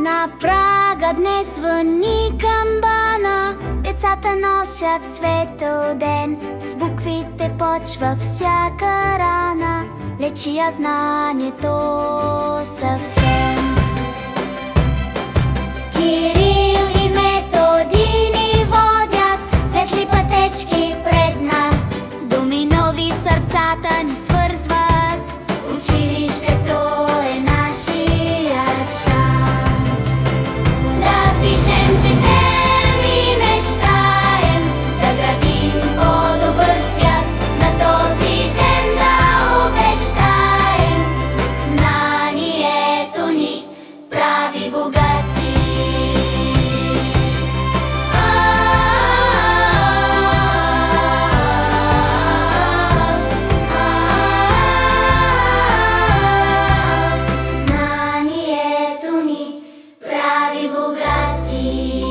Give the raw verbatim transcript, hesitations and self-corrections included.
На прага днес звъни камбана, децата носят светъл ден. С буквите почва всяка рана, лечи я знанието съвсем. Кирил и Методий ни водят светли пътечки пред нас, с думи нови сърцата ни свързват. Училището е нашият шанс. Да пишем, четем и мечтаем, да градим по-добър свят. На този ден да обещаем, знанието ни прави богати. Знанието ни прави богати.